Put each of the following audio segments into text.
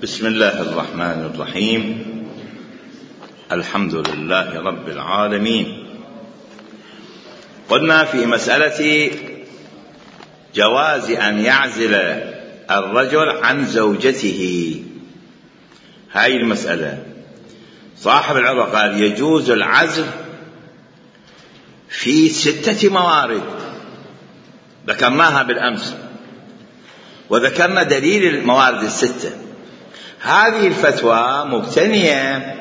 بسم الله الرحمن الرحيم. الحمد لله رب العالمين. قلنا في مسألة جواز أن يعزل الرجل عن زوجته، هاي المسألة صاحب العروة قال يجوز العزل في 6 موارد ذكرناها بالأمس، وذكرنا دليل الموارد 6. هذه الفتوى مبتنية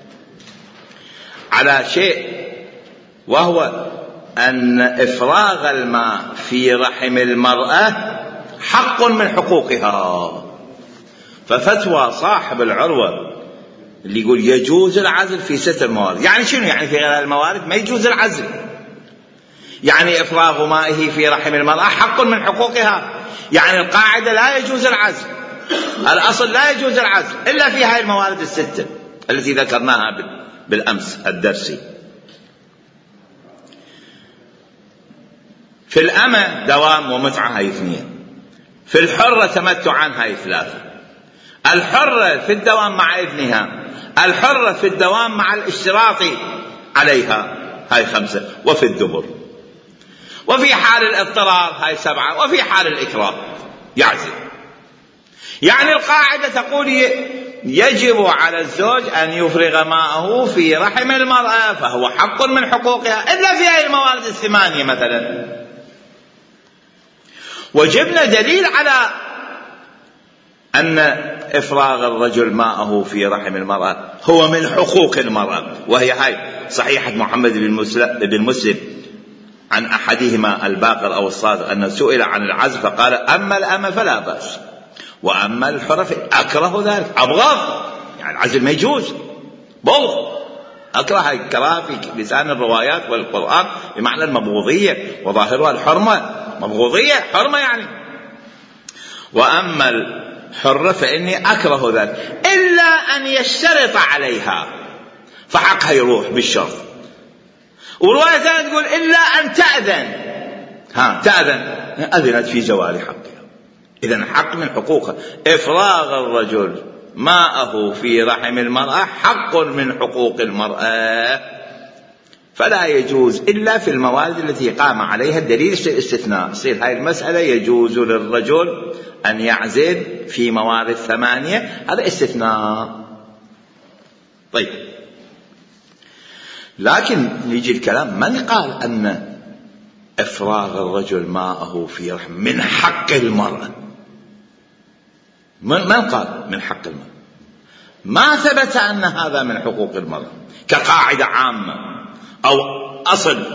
على شيء، وهو أن إفراغ الماء في رحم المرأة حق من حقوقها. ففتوى صاحب العروة اللي يقول يجوز العزل في 6 موارد، يعني شنو؟ يعني في غير الموارد ما يجوز العزل، يعني إفراغ مائه في رحم المرأة حق من حقوقها. يعني القاعدة لا يجوز العزل، الأصل لا يجوز العزل إلا في هاي الموارد 6 التي ذكرناها بالأمس الدرسي. في الأمة دوام ومتعة هاي 2، في الحرة تمتعا هاي 3، الحرة في الدوام مع ابنها، الحرة في الدوام مع الاشتراط عليها هاي 5، وفي الدبر، وفي حال الاضطرار هاي 7، وفي حال الإكراه يعزل. يعني القاعدة تقول يجب على الزوج أن يفرغ ماءه في رحم المرأة فهو حق من حقوقها، إلا في هذه الموارد 8 مثلا. وجبنا دليل على أن إفراغ الرجل ماءه في رحم المرأة هو من حقوق المرأة، وهي هاي صحيحة محمد بن مسلم عن أحدهما الباقر أو الصادق أنه سئل عن العزل فقال أما الأمة فلا بأس، وأما الحرة أكره ذلك، أبغض، يعني العزل ما يجوز، بغض، أكره. هاي الكراهة في لسان الروايات والقرآن بمعنى المبغوضية، وظاهرها الحرمة، مبغوضية حرمة يعني. وأما الحرة فإني أكره ذلك إلا أن يشترط عليها فحقها يروح بالشرط. ورواية ثانية تقول إلا أن تأذن، تأذن، أذنت في زوال حقها. إذن حق من حقوقها. إفراغ الرجل ماءه في رحم المرأة حق من حقوق المرأة، فلا يجوز إلا في الموارد التي قام عليها الدليل الاستثناء. يصير هاي المسألة يجوز للرجل أن يعزل في موارد 8، هذا استثناء. طيب، لكن يجي الكلام من قال أن إفراغ الرجل ماءه في رحم من حق المرأة؟ من قال من حق المرأة؟ ما ثبت أن هذا من حقوق المرأة كقاعدة عامة أو أصل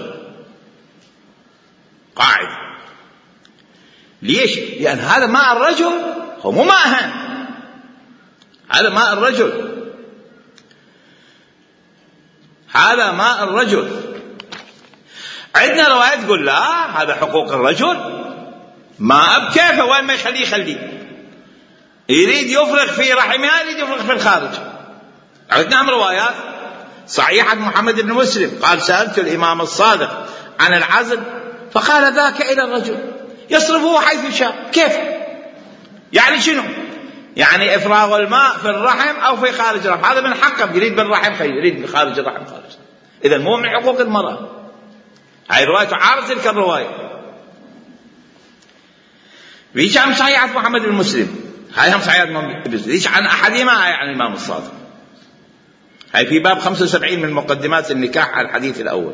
قاعدة. ليش؟ لأن هذا ماء الرجل هو مو ماءها، هذا ماء الرجل، هذا ماء الرجل. عندنا روايات تقول لا هذا حقوق الرجل، ماء بكيفه، وين ما يخليه، يريد يفرغ في رحمها، يريد يفرغ في الخارج. عندنا روايات صحيحة محمد بن مسلم قال سألت الإمام الصادق عن العزل فقال ذاك إلى الرجل يصرفه حيث شاء. كيف يعني؟ شنو يعني؟ إفراغ الماء في الرحم أو في خارج الرحم، هذا من حقه، يريد بالرحم خير، يريد بخارج الرحم خارج. إذا مو من حقوق المرأة. هاي الرواية تعارض تلك الرواية. ليش عن صحيحة محمد بن مسلم؟ هاي هم صحيحة محمد بن مسلم. ليش عن أحدهما؟ هاي عن الإمام الصادق. هاي في باب 75 من مقدمات النكاح على الحديث الأول،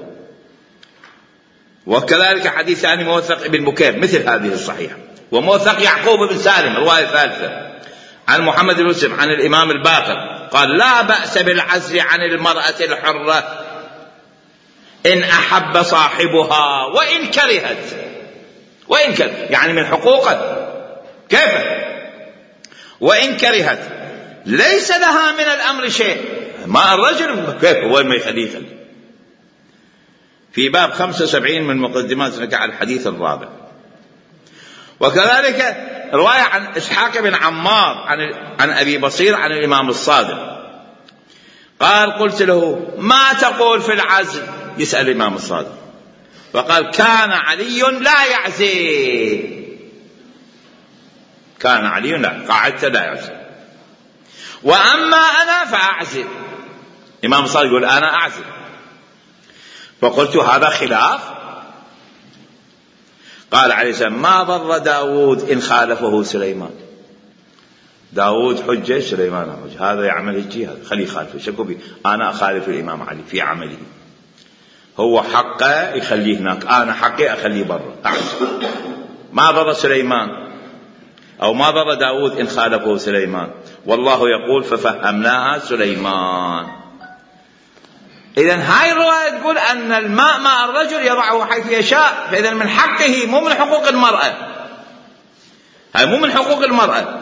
وكذلك حديث ثاني موثق ابن بكير مثل هذه الصحيحة، وموثق يعقوب بن سالم رواية ثالثة عن محمد بن مسلم عن الإمام الباقر قال لا بأس بالعزل عن المرأة الحرة إن أحب صاحبها وإن كرهت. وإن كرهت يعني من حقوقه. كيف؟ وإن كرهت ليس لها من الأمر شيء. ما الرجل كيف هو ما يخليه في باب 75 من مقدمات النكاح على الحديث الرابع. وكذلك رواية عن إسحاق بن عمار عن أبي بصير عن الإمام الصادق قال قلت له ما تقول في العزل؟ يسأل الإمام الصادق فقال كان علي لا يعزل، كان علي لا، قاعدته لا يعزل. وأما أنا فأعزل. الإمام الصادق يقول أنا أعزل. فقلت هذا خلاف. قال عليه السلام ما ضر داود إن خالفه سليمان. داود حجة، سليمان حجة، هذا يعمل الجهاد خليه خالفه، شكو بي. أنا أخالف الإمام علي في عمله، هو حقه يخليه هناك، أنا حقي أخليه برا أعزل. ما ضر سليمان أو ما ضر داود إن خالفه سليمان، والله يقول ففهمناها سليمان. إذن هاي الرواية تقول أن الماء ماء الرجل يضعه حيث يشاء، فإذا من حقه، مو من حقوق المرأة، هاي مو من حقوق المرأة.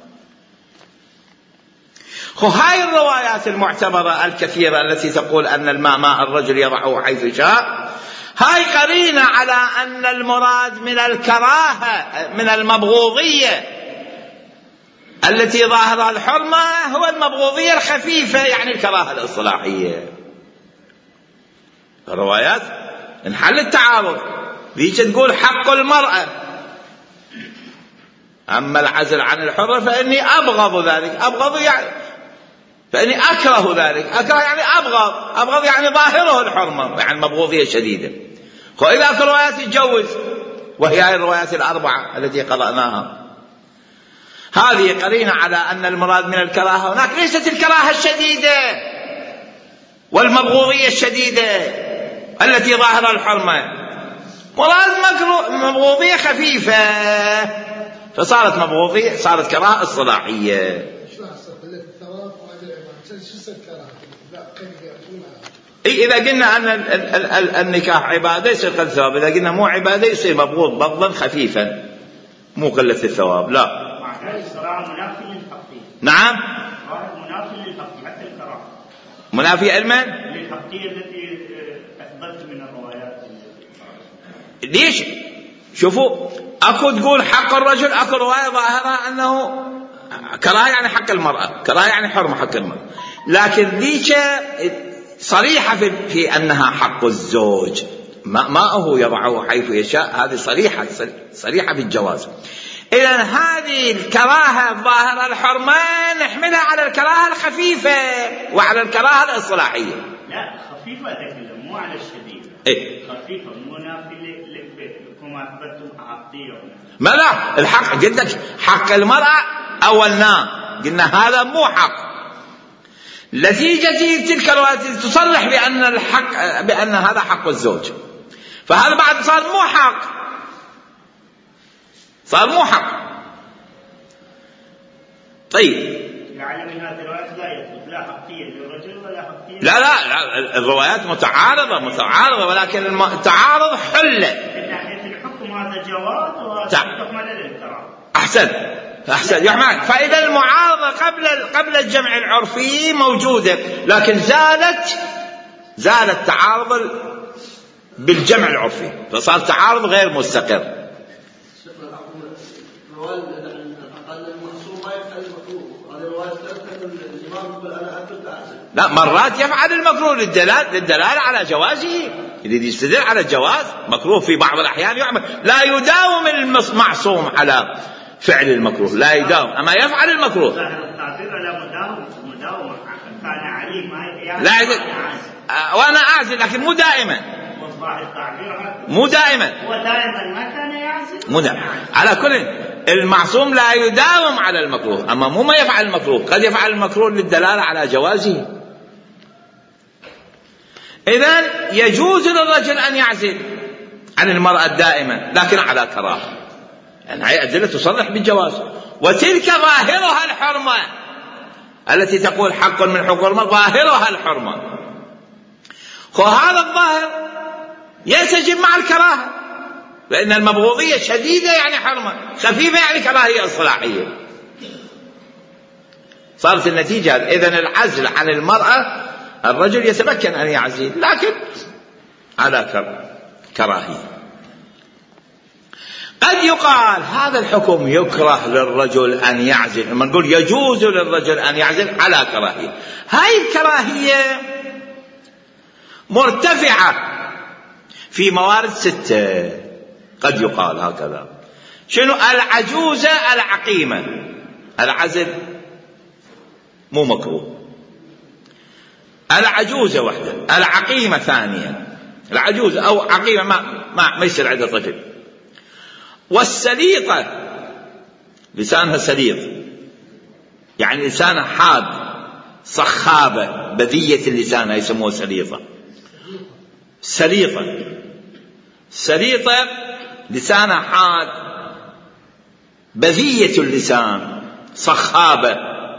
هاي الروايات المعتبرة الكثيرة التي تقول أن الماء ماء الرجل يضعه حيث يشاء، هاي قرينة على أن المراد من الكراهة، من المبغوضية التي ظاهرها الحرمة هو المبغوضية الخفيفة، يعني الكراهة الإصلاحية. الروايات انحل التعارض، ذيك تقول حق المرأة، أما العزل عن الحرة فإني أبغض ذلك، أبغض يعني فإني أكره ذلك، أكره يعني أبغض يعني ظاهره الحرمة، يعني مبغوضية شديدة. وإذا في الروايات يتجوز، وهي هذه الروايات الأربعة التي قرأناها، هذه قرينة على أن المراد من الكراهة هناك ليست الكراهة الشديدة والمبغوضية الشديدة التي ظاهرها الحرمة، مراد مبغوضية خفيفة، فصارت مبغوضية، صارت كراهة اصطلاحية. إذا قلنا أن النكاح عبادة يصير قلة الثواب، إذا قلنا مو عبادة يصير مبغوض بغضا خفيفا، مو قلة الثواب. لا، نعم، منافي للحقية حتى الكراهة، منافي علما للحقية التي أثبتت من الروايات. ليش؟ شوفوا، أكو تقول حق الرجل، أكو رواية ظاهرة أنه كراهة يعني حق المرأة، كراهة يعني حرمة حق المرأة، لكن ذيك صريحة في أنها حق الزوج، ماءه يضعه حيث يشاء، هذه صريحة في الجواز. إذن هذه الكراهة الظاهرة الحرمة نحملها على الكراهة الخفيفة وعلى الكراهة الإصلاحية. لا، خفيفة تكلم، مو على الشديد. إيه؟ خفيفة مو نافي كما أثبتم حقية. ما لا، الحق قلت حق المرأة أولنا قلنا هذا مو حق، نتيجة تلك الروايات تصرح بأن هذا حق الزوج، فهذا بعد صار مو حق، صار مو حق. طيب، يعني من هذه الروايات لا يثبت لا حقية للرجل ولا حقية لا الروايات متعارضة، ولكن التعارض حلة من ناحية الحكم، هذا جواز وحكم للكراهة. أحسن يحمد. فإذا المعارضة قبل الجمع العرفي موجودة، لكن زالت تعارض بالجمع العرفي، فصار تعارض غير مستقر. لا، مرات يفعل المكروه للدلالة على جوازه، يريد يستدل على الجواز، مكروه في بعض الأحيان يعمل، لا يداوم المعصوم على فعل المكروه، لا يداوم، أما يفعل المكروه. لا، وأنا أعزل، لكن مو دائما، مو دائما، هو دائما ما كان يعزل، مو دائما. على كل المعصوم لا يداوم على المكروه، أما مو ما يفعل المكروه، قد يفعل المكروه للدلالة على جوازه. إذن يجوز للرجل أن يعزل عن المرأة دائما، لكن على كراهة، يعني هي أدلة تصرح بالجواز. وتلك ظاهرها الحرمة التي تقول حق من حقوق المرأة، ظاهرها الحرمة، وهذا الظاهر ينسجم مع الكراهة، لأن المبغوضية شديدة يعني حرمة، خفيفة يعني كراهية إصلاحية. صارت النتيجة إذن العزل عن المرأة، الرجل يتمكن أن يعزل، لكن على كراهية. قد يقال هذا الحكم يكره للرجل أن يعزل، لما نقول يجوز للرجل أن يعزل على كراهية، هاي الكراهية مرتفعة في موارد 6. قد يقال هكذا، شنو؟ العجوزة العقيمة، العزل مو مكروه. العجوزة وحده، العقيمة ثانيا، العجوزة أو عقيمة ما يصير عندها طفل. والسليطة لسانها سليط، يعني لسانها حاد صخابة بذية اللسان، يسموها سليطة. سليطة لسانها حاد بذية اللسان صخابة.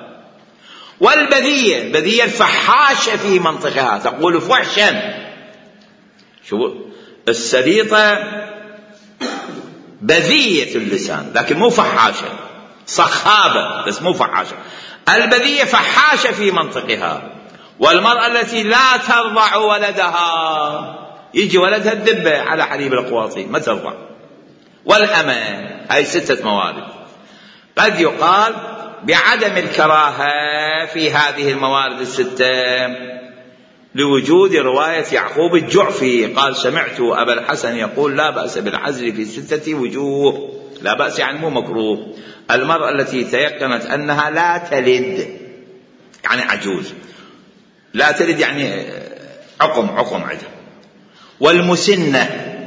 والبذية الفحاشة في منطقها، تقول فحشا. شو السليطة؟ بذية اللسان لكن مو فحاشة، صخابة بس مو فحاشة. البذية فحاشة في منطقها. والمرأة التي لا ترضع ولدها، يجي ولدها الدبة على حليب القواطي ما ترضع. والأمة، هاي 6 موارد. قد يقال بعدم الكراهة في هذه الموارد 6 لوجود رواية يعقوب الجعفي قال سمعت أبا الحسن يقول لا بأس بالعزل في 6 وجوه. لا بأس يعني مو مكروه. المرأة التي تيقنت أنها لا تلد، يعني عجوز، لا تلد يعني عقم عندها. والمسنة،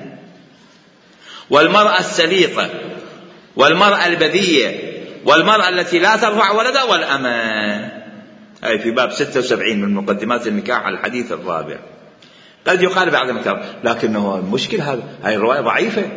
والمرأة السليطة، والمرأة البذية، والمرأة التي لا ترضع ولدها، والأمة. هاي في باب 76 من مقدمات النكاح الحديث الرابع. قد يقال بعد مكان، لكنه المشكل هاي الرواية ضعيفة،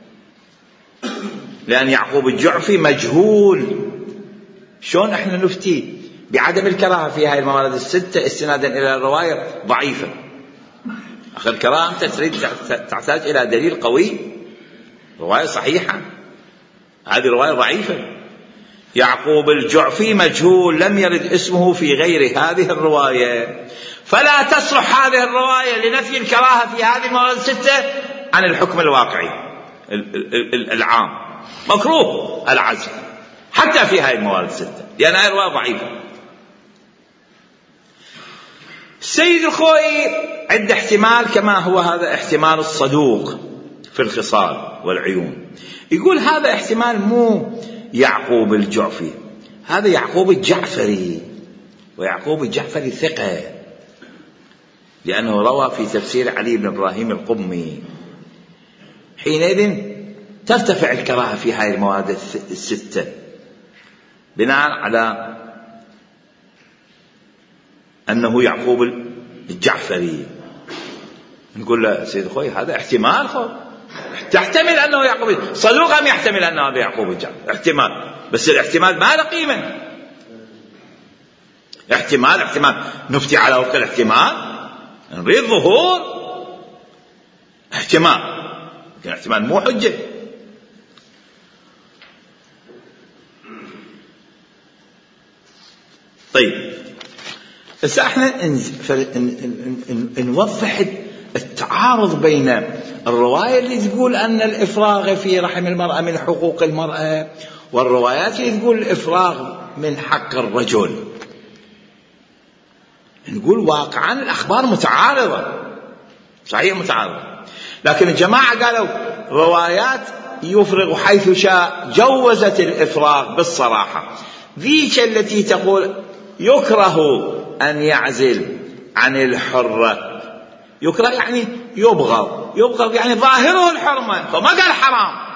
لأن يعقوب الجعفي مجهول. شلون احنا نفتي بعدم الكراهة في هاي الموارد 6 استنادا إلى الرواية ضعيفة؟ أخي الكراهة أنت تحتاج إلى دليل قوي، رواية صحيحة. هذه رواية ضعيفة. يعقوب الجعفي مجهول، لم يرد اسمه في غير هذه الرواية، فلا تصلح هذه الرواية لنفي الكراهة في هذه الموارد 6 عن الحكم الواقعي العام. مكروه العزل حتى في هذه الموارد 6 لأن هذه الرواية ضعيفة. السيد الخوئي عند احتمال كما هو هذا احتمال الصدوق في الخصال والعيون، يقول هذا احتمال مو يعقوب الجعفي، هذا يعقوب الجعفري. ويعقوب الجعفري ثقة، لأنه روى في تفسير علي بن إبراهيم القمي. حينئذ ترتفع الكراهة في هذه المواد 6 بناء على أنه يعقوب الجعفري. نقول له سيد أخوي هذا احتمال، تحتمل أنه يعقوب صدوق أم يحتمل أنه هذا يعقوب الجعفري؟ احتمال، بس الاحتمال ما له قيمة. احتمال نفتي على وفق الاحتمال، نريد ظهور احتمال، لكن احتمال مو حجة. طيب بس احنا نوضح التعارض بين الرواية اللي تقول أن الإفراغ في رحم المرأة من حقوق المرأة، والروايات اللي تقول الإفراغ من حق الرجل. نقول واقعا الأخبار متعارضة، صحيح متعارضة، لكن الجماعة قالوا روايات يفرغ حيث شاء جوزت الإفراغ بالصراحة. ذيك التي تقول يكره أن يعزل عن الحرة، يكره يعني يبغض يعني ظاهره الحرمة، فما قال حرام.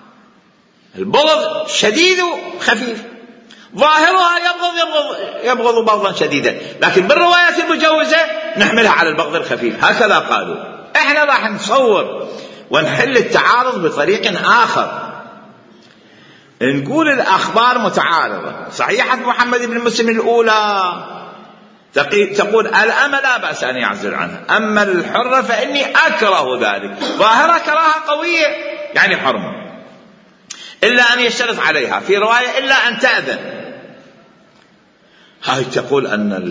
البغض شديد وخفيف، ظاهرها يبغض بغضا شديدا، لكن بالروايات المجوزة نحملها على البغض الخفيف. هكذا قالوا. احنا راح نصور ونحل التعارض بطريق آخر. نقول الأخبار متعارضة. صحيحة محمد بن مسلم الأولى تقول الأمة لا بأس أن يعزل عنها، أما الحرة فإني أكره ذلك، ظاهرة كراهة قوية يعني حرمة، إلا أن يشترط عليها في رواية إلا أن تأذن. هاي تقول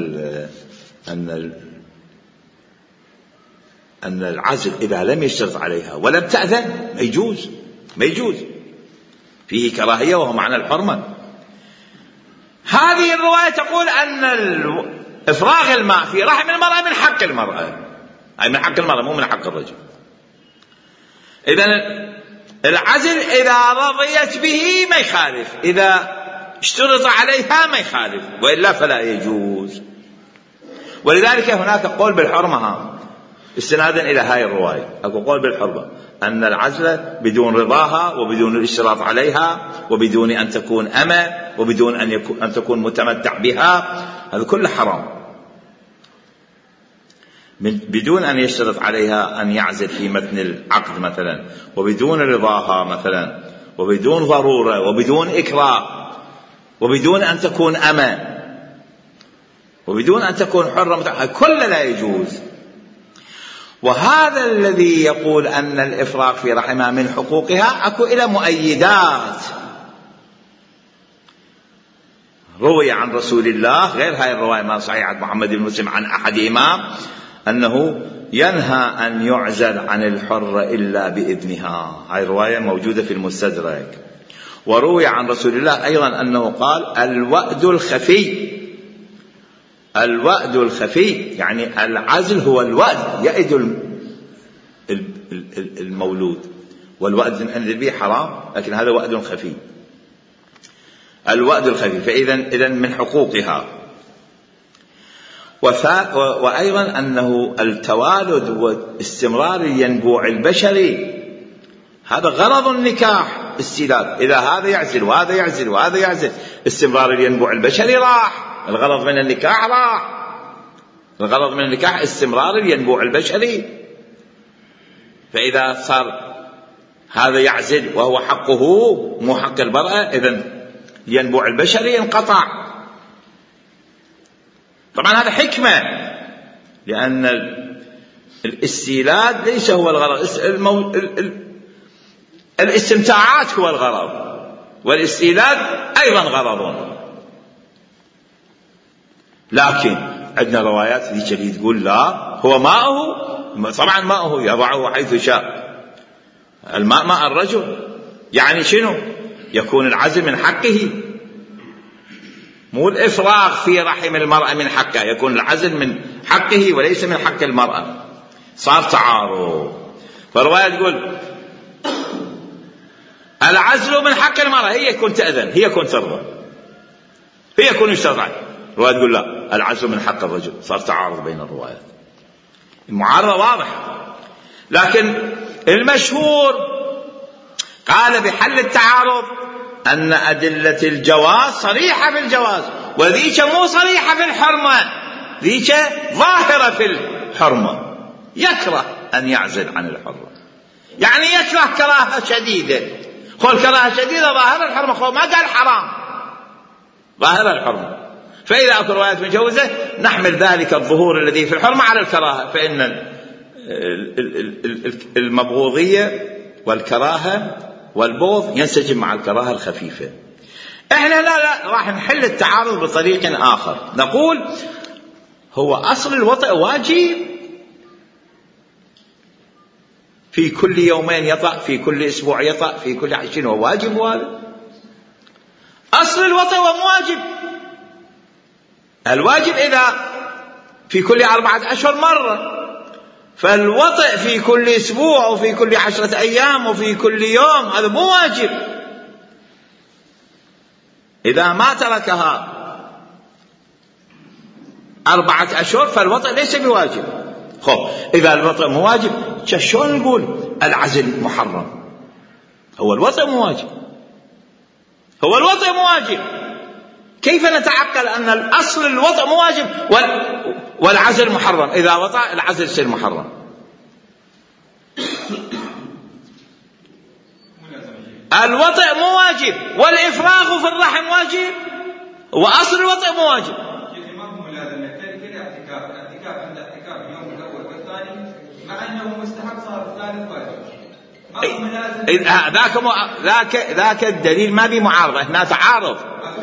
أن العزل إذا لم يشترط عليها ولم تأذن ما يجوز، فيه كراهية وهو معنى الحرمة. هذه الرواية تقول أن إفراغ الماء في رحم المرأة من حق المرأة، أي من حق المرأة مو من حق الرجل. إذن العزل إذا رضيت به ما يخالف، إذا اشترط عليها ما يخالف، وإلا فلا يجوز. ولذلك هناك قول بالحرمة استنادا إلى هاي الرواية، أكو قول بالحرمة أن العزل بدون رضاها وبدون الاشتراط عليها وبدون أن تكون أمة وبدون أن تكون متمتع بها، هذا كله حرام، بدون أن يشترط عليها أن يعزل في متن العقد مثلا، وبدون رضاها مثلا، وبدون ضرورة وبدون إكراه، وبدون أن تكون أمة، وبدون أن تكون حرة، كل لا يجوز. وهذا الذي يقول أن الإفراغ في رحمها من حقوقها أكو إلى مؤيدات. روي عن رسول الله غير هاي الرواية ما صحيحة محمد بن مسلم عن أحدهما أنه ينهى أن يعزل عن الحرة إلا بإذنها، هاي الرواية موجودة في المستدرك. وروي عن رسول الله أيضا أنه قال الوأد الخفي، الوأد الخفي يعني العزل هو الوأد، يأد المولود، والوأد عند به حرام، لكن هذا وأد خفي، الوأد الخفي. فإذا من حقوقها. وأيضا أنه التوالد واستمرار الينبوع البشري هذا غرض النكاح، استيلاد، إذا هذا يعزل وهذا يعزل وهذا يعزل، استمرار الينبوع البشري راح، الغرض من النكاح راح، الغرض من النكاح استمرار الينبوع البشري. فإذا صار هذا يعزل وهو حقه مو حق المرأة، إذن الينبوع البشري انقطع. طبعا هذا حكمة، لأن الاستيلاد ليس هو الغرض، الاستمتاعات هو الغرض، والاستيلاد أيضا غرض. لكن عندنا روايات اللي تقول لا، هو ماءه، طبعا ماءه يضعه حيث شاء، الماء ماء الرجل، يعني شنو؟ يكون العزل من حقه، مو الإفراغ في رحم المرأة من حقها، يكون العزل من حقه وليس من حق المرأة، صار تعارض. فالرواية تقول العزل من حق المرأة، هي يكون تأذن، هي يكون ترضى، هي يكون يشترط عليه. الرواية تقول لا، العزل من حق الرجل، صار تعارض بين الروايات، المعارضة واضحة. لكن المشهور قال بحل التعارض أن أدلة الجواز صريحة في الجواز، وذيك مو صريحة في الحرمة، ذيك ظاهرة في الحرمة، يكره أن يعزل عن الحرمة، يعني يكره كراهة شديدة. قول كراهة شديدة ظاهرة الحرمة، قول ما قال حرام، ظاهرة الحرمة. فإذا أكو روايات مجوزة نحمل ذلك الظهور الذي في الحرمة على الكراهة، فإن المبغوضية والكراهة والبغض ينسجم مع الكراهة الخفيفة. احنا لا راح نحل التعارض بطريق آخر، نقول هو أصل الوطئ واجب، في كل يومين يطأ، في كل أسبوع يطأ، في كل 20 هو واجب، هذا أصل الوطئ ومواجب. الواجب إذا في كل 4 أشهر مرة، فالوطئ في كل أسبوع وفي كل 10 أيام وفي كل يوم هذا مو واجب. إذا ما تركها 4 أشهر فالوطئ ليس بواجب. خب إذا الوطئ مو واجب شلون نقول العزل محرم؟ هو الوطئ مو واجب، هو الوطئ مو واجب، كيف نتعقل أن الأصل الوطئ مو واجب والعزل محرم؟ إذا وطأ العزل يصير محرم. الوطئ مو واجب والإفراغ في الرحم واجب، وأصل الوطئ مو واجب. مع أنه مستحب صار الثالث واجب. ذاك الدليل ما بمعارضة، هنا تعارض.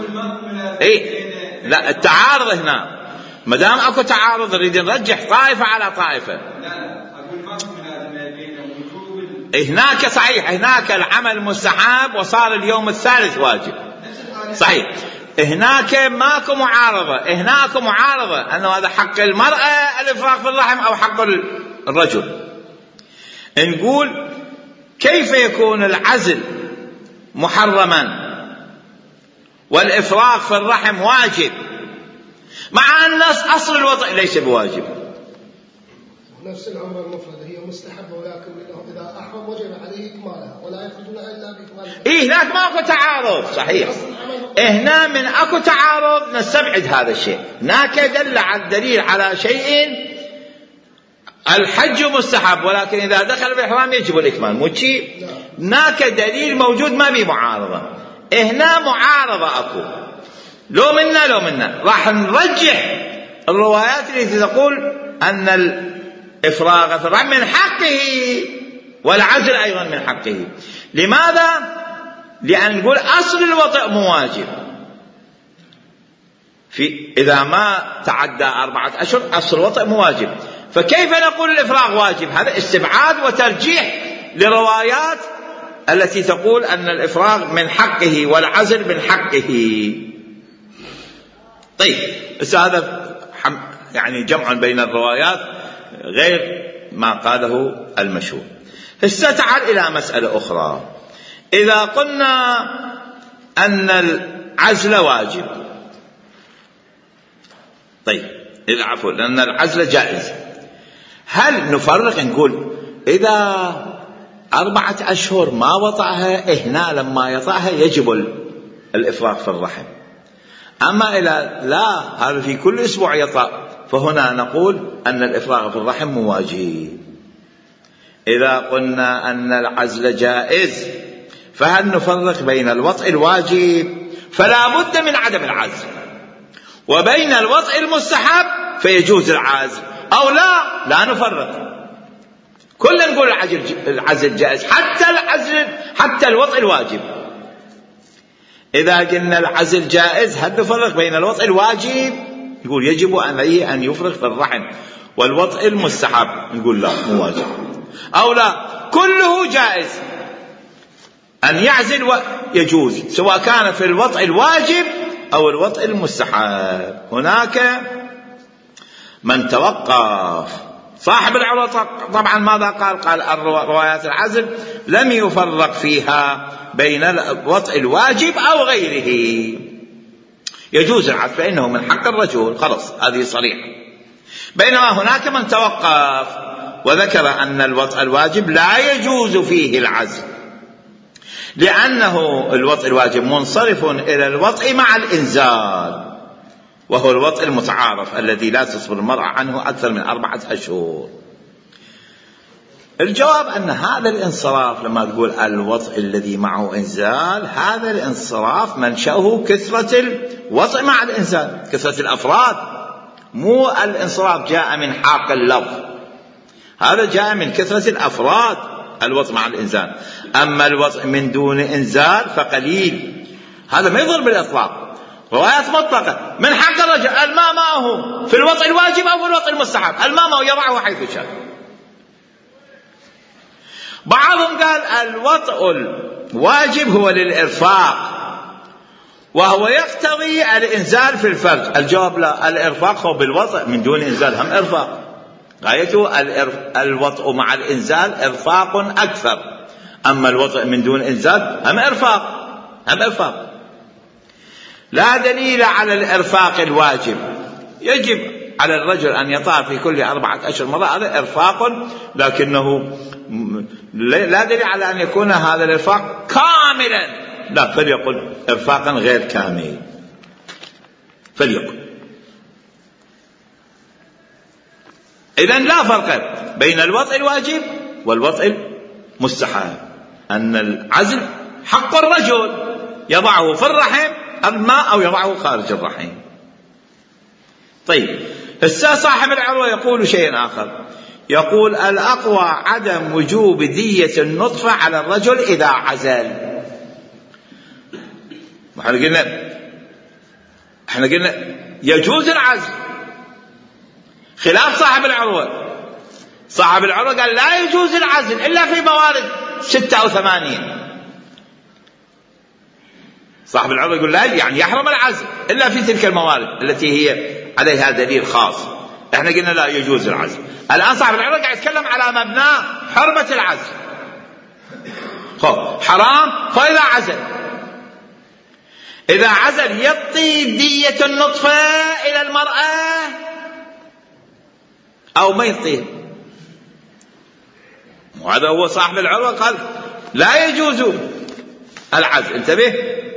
لا التعارض هنا ما دام اكو تعارض نريد نرجح طائفة على طائفة. لا أقول ما هو ملازمة بين وجوب. هناك صحيح، هناك العمل مستحب وصار اليوم الثالث واجب، صحيح. هناك ماكو معارضة، هناك معارضة أنه هذا حق المرأة الإفراغ في الرحم أو حق الرجل. نقول كيف يكون العزل محرما والإفراغ في الرحم واجب، مع أن أصل الوطء ليس بواجب. نفس العمرة المفردة هي مستحبة، ولكن إذا أحرم وجب عليه إكمالها ولا يخرجون إلا بإكمالها. هناك ما أكو تعارض، صحيح. هنا من أكو تعارض نستبعد هذا الشيء. هناك دليل على شيء، الحج مستحب ولكن إذا دخل بالإحرام يجب الإكمال، مو شيء. هناك دليل موجود ما بيه معارضة. هنا معارضة أكو، لو منا راح نرجح الروايات التي تقول أن الإفراغ في الرحم من حقه والعزل أيضا من حقه. لماذا؟ لأن نقول أصل الوطء مواجب، إذا ما تعدى 4 أشهر أصل الوطء مواجب، فكيف نقول الإفراغ واجب؟ هذا استبعاد وترجيح لروايات التي تقول أن الإفراغ من حقه والعزل من حقه. طيب هذا يعني جمع بين الروايات غير ما قاله المشهور. تعال إلى مسألة أخرى. إذا قلنا أن العزل واجب، طيب عفوا لأن العزل جائز، هل نفرق نقول إذا 4 أشهر ما وطأها هنا لما يطأها يجب الإفراغ في الرحم، أما إذا لا هذا في كل أسبوع يطأ فهنا نقول أن الإفراغ في الرحم واجب. إذا قلنا أن العزل جائز فهل نفرق بين الوطء الواجب فلا بد من عدم العزل وبين الوطء المستحب فيجوز العزل، أو لا نفرق، كلنا نقول العزل جائز حتى الوطء الواجب. إذا قلنا العزل جائز هل نفرق بين الوطء الواجب يقول يجب عليه أن يفرغ في الرحم والوطء المستحب نقول لا مو واجب، أو لا كله جائز أن يعزل ويجوز سواء كان في الوطء الواجب أو الوطء المستحب. هناك من توقف. صاحب العروة طبعا ماذا قال روايات العزل لم يفرق فيها بين الوطء الواجب أو غيره، يجوز العزل فإنه من حق الرجل، خلص هذه صريحة. بينما هناك من توقف وذكر أن الوطء الواجب لا يجوز فيه العزل، لأنه الوطء الواجب منصرف إلى الوطء مع الإنزال، وهو الوطء المتعارف الذي لا تصبر المرأة عنه أكثر من 4 أشهر. الجواب أن هذا الانصراف لما تقول الوطء الذي معه إنزال، هذا الانصراف منشأه كثرة الوطء مع الإنزال، كثرة الأفراد، مو الانصراف جاء من حاق اللفظ، هذا جاء من كثرة الأفراد الوطء مع الإنزال. أما الوطء من دون إنزال فقليل، هذا ما يضر بالإطلاق، روايات مطلقة من حق الرجل الماء معه في الوطء الواجب أو في الوطء المستحب، الماء معه يضعه حيث شاء. بعضهم قال الوطء الواجب هو للإرفاق وهو يقتضي الإنزال في الفرج. الجواب لا، الإرفاق هو بالوطء من دون إنزال هم إرفاق، غايته الوطء مع الإنزال إرفاق أكثر، أما الوطء من دون إنزال هم إرفاق. لا دليل على الإرفاق الواجب، يجب على الرجل أن يطأ في كل 4 أشهر مرة، هذا إرفاق، لكنه لا دليل على أن يكون هذا الإرفاق كاملا، لا، فليقل إرفاقا غير كامل، فليقل. إذن لا فرق بين الوطء الواجب والوطء المستحب، أن العزل حق الرجل يضعه في الرحم الماء أو يضعه خارج الرحم. طيب صاحب العروة يقول شيء آخر، يقول الأقوى عدم وجوب دية النطفة على الرجل إذا عزل. احنا قلنا يجوز العزل خلاف صاحب العروة. صاحب العروة قال لا يجوز العزل إلا في موارد 6 أو 8. صاحب العروة يقول لا، يعني يحرم العزل إلا في تلك الموارد التي هي عليها دليل خاص. احنا قلنا لا يجوز العزل. الآن صاحب العروة قاعد يتكلم على مبنى حرمة العزل، حرام فإذا عزل. إذا عزل يعطي دية النطفة إلى المرأة أو ما يعطيه؟ وهذا هو صاحب العروة قال لا يجوز العزل. انتبه،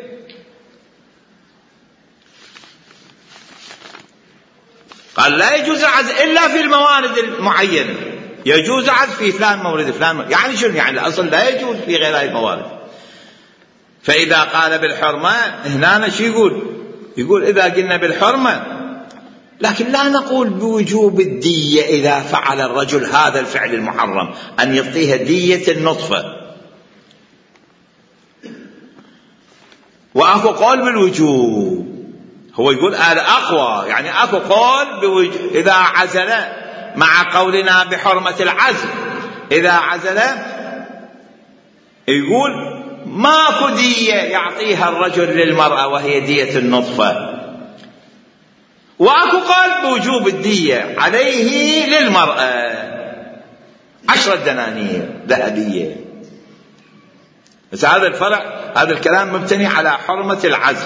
قال لا يجوز العزل إلا في الموارد المعينة. يجوز عزل في فلان مورد فلان، يعني شنو؟ يعني الأصل لا يجوز في غير هذه الموارد. فإذا قال بالحرمة هنا شو يقول إذا قلنا بالحرمة، لكن لا نقول بوجوب الدية إذا فعل الرجل هذا الفعل المحرم، أن يعطيها دية النطفة. وأكو قول بالوجوب، هو يقول هذا أقوى، يعني أكو قول بوجوب إذا عزل، مع قولنا بحرمة العزل. إذا عزل يقول ماكو دية يعطيها الرجل للمرأة وهي دية النطفة. وأكو قال بوجوب الدية عليه للمرأة 10 دنانير ذهبية. بس هذا الفرع، هذا الكلام مبتني على حرمة العزل.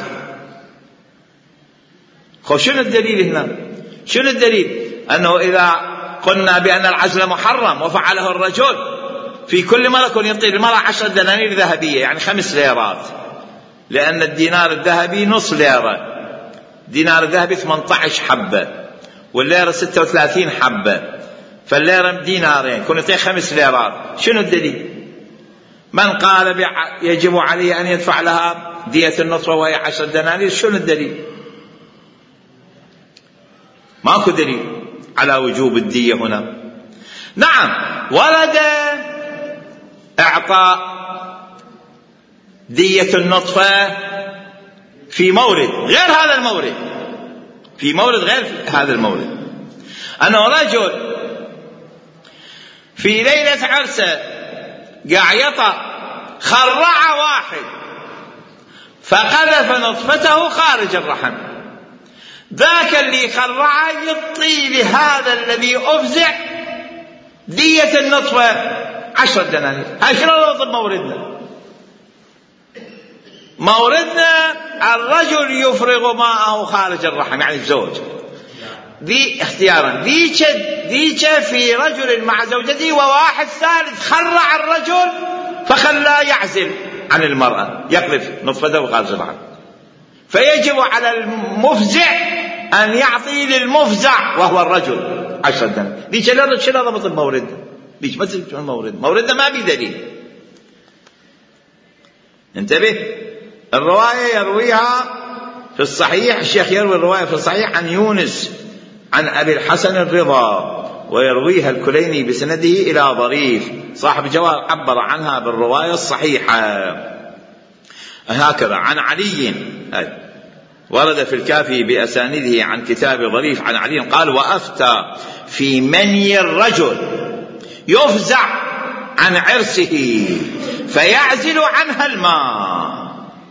شنو الدليل هنا؟ شنو الدليل؟ أنه إذا قلنا بأن العزل محرم وفعله الرجل في كل مرة يكون يعطي المرأة 10 دنانير ذهبية، يعني 5 ليرات، لأن الدينار الذهبي نص ليرة، دينار الذهبي 18 حبة، والليرة 36 حبة، فالليرة بدينارين، يكون يعطي 5 ليرات. شنو الدليل؟ من قال يجب عليه أن يدفع لها دية النطفة وهي 10 دنانير، شنو الدليل؟ ماكو دليل على وجوب الدية هنا. نعم ورد إعطاء دية النطفة في مورد غير هذا المورد، في مورد غير هذا المورد، أنه رجل في ليلة عرسه قاعد يطأ، خرع واحد فقذف نطفته خارج الرحم، ذاك اللي خرعه يعطي لهذا الذي أفزع دية النطفة 10 دنانير. هاي شنو نطلب موردنا؟ موردنا الرجل يفرغ ماءه خارج الرحم، يعني الزوج ذي اختيارا، ذيك في رجل مع زوجته، وواحد ثالث خرع الرجل فخلاه يعزل عن المرأة، يقذف نطفته خارج الرحم. فيجب على المفزع أن يعطي للمفزع وهو الرجل 10 دنانير. ذيك شنو ضبط المورد؟ ذيك ما تسمى المورد، موردنا ما بدليل. انتبه، الرواية يرويها في الصحيح، الشيخ يروي الرواية في الصحيح عن يونس عن أبي الحسن الرضا، ويرويها الكليني بسنده إلى ظريف. صاحب الجواهر عبر عنها بالرواية الصحيحة هكذا. عن علي ورد في الكافي بأسانيده عن كتاب ظريف عن علي قال: وأفتى في مني الرجل يفزع عن عرسه فيعزل عنها الماء،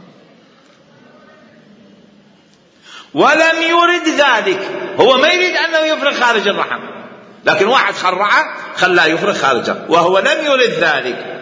ولم يرد ذلك. هو ما يريد أنه يفرغ خارج الرحم، لكن واحد خرعه خلاه يفرغ خارجه وهو لم يرد ذلك.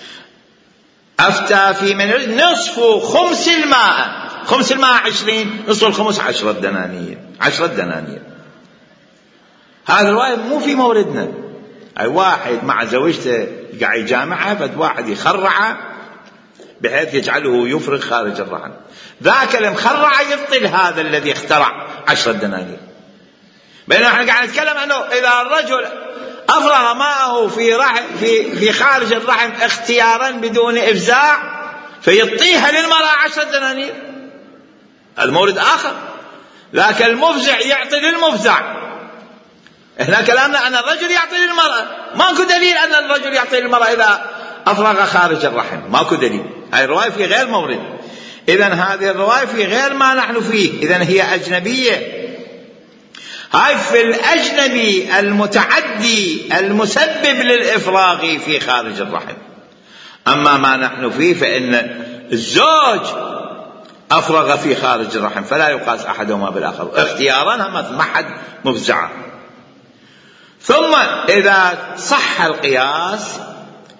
أفتى في من نصف خمس الماء، خمس الماء 20، نصف الخمس 10 دنانير، 10 دنانير. هذا الرواية مو في موردنا. أي واحد مع زوجته قاعد يجامعها، فد واحد يخرعه بحيث يجعله يفرغ خارج الرحم، ذاك المخرع يبطل هذا الذي اخترع 10 دنانير. بينما احنا قاعد نتكلم انه اذا الرجل افرغ ماءه في خارج الرحم اختيارا بدون افزاع فيعطيها للمرأة 10 دنانير، المورد اخر. لكن المفزع يعطي للمفزع. احنا كلامنا ان الرجل يعطي للمرأة، ماكو دليل ان الرجل يعطي للمرأة اذا افرغ خارج الرحم، ماكو دليل. هاي الرواية في غير مورد. اذن هذه الرواية في غير ما نحن فيه، اذن هي اجنبية. هاي في الأجنبي المتعدي المسبب للإفراغ في خارج الرحم. أما ما نحن فيه فإن الزوج أفرغ في خارج الرحم، فلا يقاس أحدهما بالآخر اختيارا، ما حد مفزعة. ثم إذا صح القياس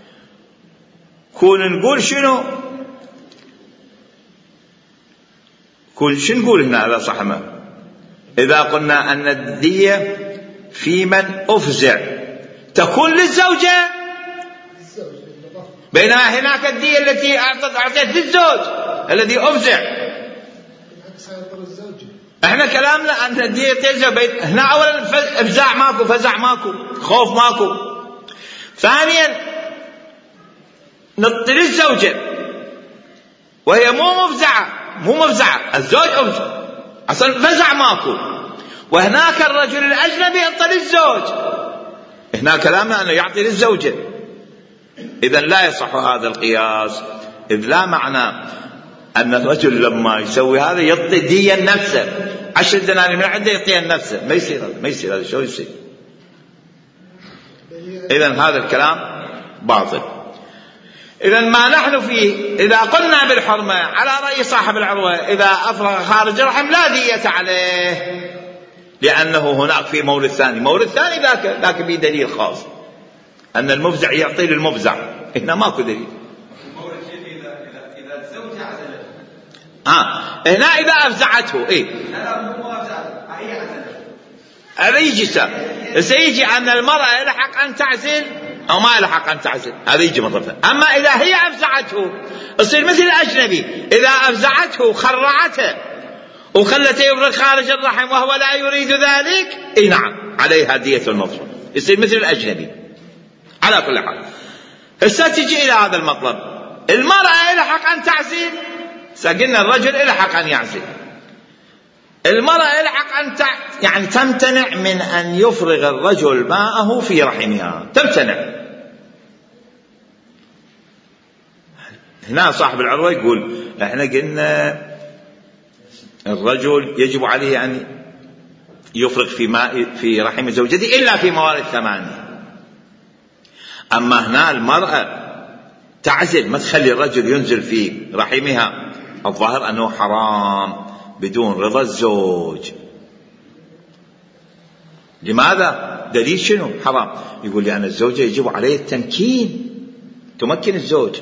كون نقول شنو؟ شو نقول هنا إذا صحنا؟ إذا قلنا أن الدية في من أفزع تكون للزوجة، بينما هناك الدية التي أعطيت للزوج الذي أفزع. احنا كلامنا أن الدية تجزع هنا. أولا إفزاع ماكو، فزع ماكو، خوف ماكو. ثانيا نطل الزوجة وهي مو مفزعة، الزوج أفزع أصلا، فزع ماكو. وهناك الرجل الأجنبي يعطي للزوج، هنا كلامنا أنه يعطي للزوجة. إذن لا يصح هذا القياس، إذ لا معنى أن الرجل لما يسوي هذا يعطي دية نفسه 10 دنانير من عنده يعطيها نفسه. ما يصير هذا. شو يصير؟ إذن هذا الكلام باطل. إذن ما نحن فيه إذا قلنا بالحرمة على رأي صاحب العروة إذا أفرغ خارج الرحم لا دية عليه، لأنه هناك في مورد ثاني ذاك به دليل خاص أن المفزع يعطي للمفزع. هنا ماكو دليل. إذا الزوجة عزلته هنا إذا أفزعته هذا يجي سيجي أن المرأة لحق أن تعزل أو ما لحق أن تعزل، هذا يجي مرة. أما إذا هي أفزعته يصير مثل الأجنبي، إذا أفزعته خرعته وخلته يفرغ خارج الرحم وهو لا يريد ذلك، نعم عليها دية النصف، يصير مثل الأجنبي. على كل حال هسه تجي إلى هذا المطلب، المرأة لحق أن تعزل، سقلنا الرجل لحق أن يعزل، المرأة لحق أن يعني تمتنع من أن يفرغ الرجل ماءه في رحمها، تمتنع. هنا صاحب العروة يقول احنا قلنا الرجل يجب عليه أن يفرغ في ماء في رحم زوجته إلا في موارد 8. أما هنا المرأة تعزل، ما تخلي الرجل ينزل في رحمها، الظاهر أنه حرام بدون رضا الزوج. لماذا؟ دليل شنو حرام؟ يقول لأن الزوجة يجب عليه التمكين، تمكن الزوج،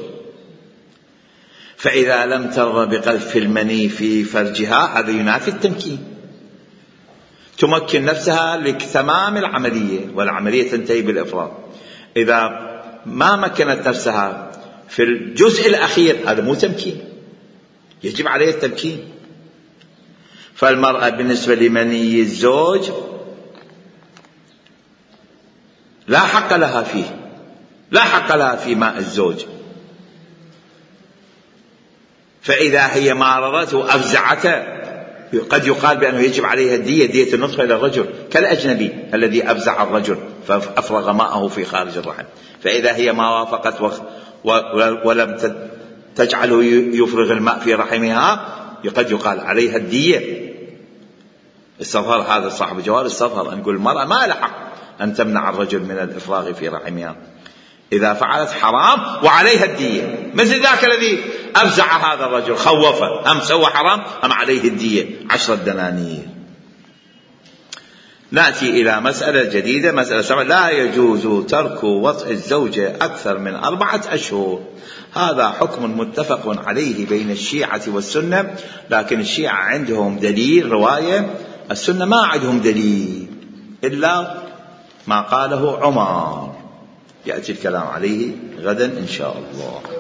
فإذا لم ترضى بقذف المني في فرجها هذا ينافي التمكين. تمكن نفسها لتمام العملية، والعملية تنتهي بالإفراط. إذا ما مكنت نفسها في الجزء الأخير هذا مو تمكين، يجب عليه التمكين. فالمرأة بالنسبة لمني الزوج لا حق لها فيه، لا حق لها في ماء الزوج. فإذا هي ما رضته وأفزعته قد يقال بأنه يجب عليها دية النصف إلى الرجل، كالأجنبي الذي أفزع الرجل فأفرغ ماءه في خارج الرحم. فإذا هي ما وافقت ولم تجعله يفرغ الماء في رحمها قد يقال عليها الدية. السفر هذا صاحب جواب السفر أن نقول المرأة ما لها حق أن تمنع الرجل من الإفراغ في رحمها، إذا فعلت حرام وعليها الدية، مثل ذاك الذي أفزع هذا الرجل خوفه، أم سوى حرام أم عليه الدية 10 دنانير. نأتي إلى مسألة جديدة، مسألة 7. لا يجوز ترك وطئ الزوجة أكثر من 4 أشهر. هذا حكم متفق عليه بين الشيعة والسنة، لكن الشيعة عندهم دليل رواية، السنة ما عندهم دليل إلا ما قاله عمر، يأتي الكلام عليه غدا إن شاء الله.